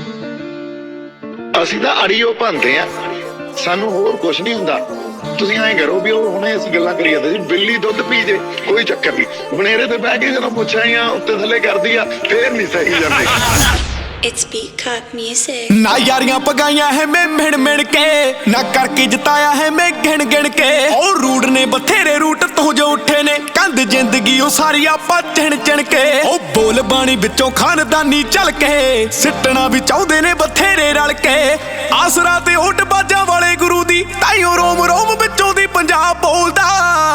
ਅਸੀਂ ਤਾਂ ਅੜੀਓ ਭੰਦੇ ਆ, ਸਾਨੂੰ ਹੋਰ ਕੁਛ ਨਹੀਂ ਹੁੰਦਾ। ਤੁਸੀਂ ਐਂ ਕਰੋ ਵੀ ਉਹ ਹੁਣੇ ਅਸੀਂ ਗੱਲਾਂ ਕਰੀ ਜਾਂਦੇ ਸੀ ਬਿੱਲੀ ਦੁੱਧ ਪੀ ਜੇ ਕੋਈ ਚੱਕਰ ਨਹੀਂ, ਬਨੇਰੇ ਤੇ ਬਹਿ ਕੇ ਜਦੋਂ ਪੁੱਛਾਂ ਉੱਤੇ ਥੱਲੇ ਕਰਦੀ ਆ ਫੇਰ ਨਹੀਂ ਸਹੀ ਜਾਂਦੇ। It's Peacock Music। ਨਾ ਯਾਰੀਆਂ ਪਗਾਈਆਂ ਹੈ ਮੈਂ ਮਿਣ ਮਿਣ ਕੇ, ਨਾ ਕਰਕੇ ਜਿਤਾਇਆ ਹੈ ਮੈਂ ਗਿਣ ਗਿਣ ਕੇ। ਉਹ ਰੂਟ ਨੇ ਬਥੇਰੇ ਰੂਟ ਤੋਂ ਜੋ ਉੱਠੇ ਨੇ, ਕੰਧ ਜ਼ਿੰਦਗੀ ਉਹ ਸਾਰੀ ਆਪਾਂ ਚਿਣ ਚਿਣ ਕੇ। ਉਹ ਬੋਲ ਬਾਣੀ ਵਿੱਚੋਂ ਖਾਨਦਾਨੀ ਚੱਲ ਕੇ, ਸਿੱਟਣਾ ਵੀ ਚਾਹੁੰਦੇ ਨੇ ਬਥੇਰੇ ਰਲ ਕੇ। ਆਸਰਾ ਤੇ ਉੱਡ ਬਾਜਾਂ ਵਾਲੇ ਗੁਰੂ ਦੀ, ਤਾਈਓ ਰੋਮ ਰੋਮ ਵਿੱਚੋਂ ਦੀ ਪੰਜਾਬ ਬੋਲਦਾ।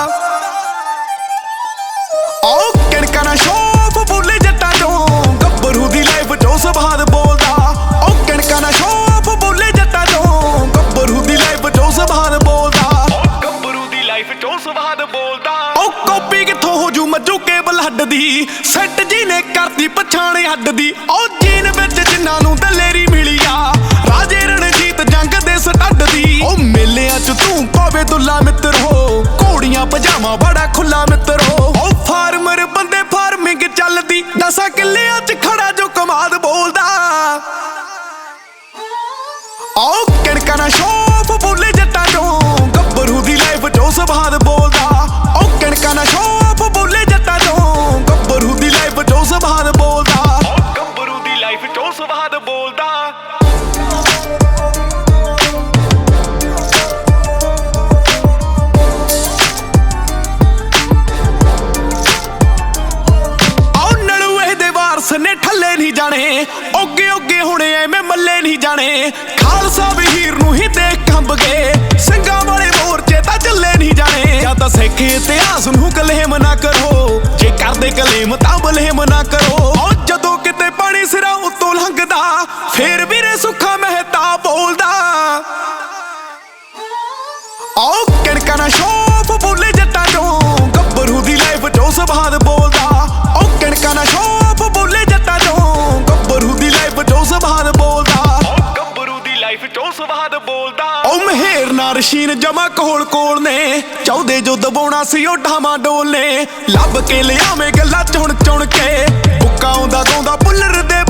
ਉਹ ਕਿਣਕਾ ਨਾ ਸ਼ੋਫ ਬੋਲੇ ਜੱਟਾਂ ਚੋਂ, ਗੱਭਰੂ ਦੀ ਲਾਈਫ ਚੋਂ ਸਵਾਦ ਬੋਲਦਾ। ਉਹ ਕਿਣਕਾ ਨਾ ਸ਼ੋਫ ਬੋਲੇ ਜੱਟਾਂ ਚੋਂ, ਗੱਭਰੂ ਦੀ ਲਾਈਫ ਚੋਂ ਸਵਾਦ ਬੋਲਦਾ। ਗੱਭਰੂ ਦੀ ਲਾਈਫ ਚੋਂ ਸਵਾਦ ਬੋਲਦਾ। ਉਹ ਕਾਪੀ ਕਿੱਥੋਂ ਹੋ ਜੂ ਮੱਜੂ ਕੇਬਲ ਹੱਡ ਦੀ, ਸੈੱਟ ਜੀ ਨੇ ਕਰਤੀ ਪਛਾਣ ਹੱਡ ਦੀ। ਉਹ ਜੀਨ ਵਿੱਚ ਜਿਨ੍ਹਾਂ ਨੂੰ ਦਲੇਰੀ ਮਿਲੀ ਆ, ਰਾਜੇ ਰਣਜੀਤ ਜੰਗ ਦੇ ਸਟੱਡ ਦੀ। ਉਹ ਮੇਲਿਆਂ ਚ ਤੂੰ ਪਾਵੇ ਦੁੱਲਾ ਮਿੱਤਰ ਹੋ, ਘੋੜੀਆਂ ਪਜਾਮਾ ਬੜਾ ਖੁੱਲਾ ਮਿੱਤਰ ਹੋ। ਉਹ ਫਾਰਮਰ ਬੰਦੇ ਫਾਰਮਿੰਗ ਚੱਲਦੀ, 10 ਕਿੱਲਿਆਂ ਚ ਖੜਾ ਜੋ ਕਮਾਦ ਬੋਲਦਾ। ਉਹ ਕਿਣਕਾ ਨਾ ਸ਼ੋਫ ਬੋਲੇ ਜੱਟਾਂ ਚੋਂ, ਗੱਭਰੂ ਦੀ ਲਾਈਫ ਚੋਂ ਸਵਾਦ ਬੋਲਦਾ। ਉਹ ਕਿਣਕਾ ਨਾ ਸ਼ੋਫ ਬੋਲੇ ਜੱਟਾਂ ਚੋਂ, ਗੱਭਰੂ ਦੀ ਲਾਈਫ ਚੋਂ ਸਵਾਦ ਬੋਲਦਾ। ਗੱਭਰੂ ਦੀ ਲਾਈਫ ਚੋਂ ਸਵਾਦ ਬੋਲਦਾ। ਨੇ ਠੱਲੇ ਨਹੀਂ ਜਾਣੇ, ਓਗੇ ਓਗੇ ਹੁਣੇ ਐਵੇਂ ਮੱਲੇ ਨਹੀਂ ਜਾਣੇ। ਖਾਲਸਾ ਵਹੀਰ ਨੂੰ ਹੀ ਦੇਖ ਕੰਬ ਗਏ, ਸਿੰਘਾਂ ਵਾਲੇ ਮੋਰਚੇ ਤਾਂ ਚੱਲੇ ਨਹੀਂ ਜਾਣੇ। ਜਾਂ ਤਾਂ ਸਿੱਖ ਇਤਿਹਾਸ ਨੂੰ ਕਲੇਮ ਨਾ ਕਰੋ, ਜੇ ਕਰਦੇ ਕਲੇਮ ਤਾਂ ਬਲੇਮ ਨਾ ਕਰੋ। ਉਹ ਜਦੋਂ ਕਿਤੇ ਪਾਣੀ ਸਿਰਾਂ ਉੱਤੋਂ ਲੰਘਦਾ, ਫੇਰ ਵੀਰੇ ਸੁੱਖਾ ਮਹਿਤਾ ਬੋਲਦਾ। ਉਹ ਕਿਣਕਾ ਨਾ ਸ਼ੋਫ ਬੋਲੇ ਜੱਟਾਂ ਚੋਂ, ਗੱਭਰੂ ਦੀ ਲਾਈਫ ਚੋਂ ਸਵਾਦ ਬੋਲਦਾ। ਉਹ ਕਿਣਕਾ ਨਾ ਸ਼ੋਫ ਬੋਲੇ ਜੱਟਾਂ ਚੋਂ, ਗੱਭਰੂ ਦੀ ਲਾਈਫ ਚੋਂ ਸਵਾਦ ਬੋਲਦਾ। ਗੱਭਰੂ ਦੀ ਲਾਈਫ ਚੋਂ ਸਵਾਦ ਬੋਲਦਾ। ਉਹ ਮਹਿਰ ਨਾ ਰਸ਼ੀਨ ਜਮਾ ਕੋਲ ਕੋਲ ਨੇ, ਚਾਹੁੰਦੇ ਜੋ ਦਬਾਉਣਾ ਸੀ ਉਹ ਢਾਵਾਂ ਡੋਲ ਨੇ। ਲੱਭ ਕੇ ਲਿਆਵੇਂ ਗੱਲਾਂ ਚੁਣ ਚੁਣ ਕੇ, ਬੁੱਕਾ ਆਉਂਦਾ ਗਾਉਂਦਾ ਪੁੱਲਰ ਦੇ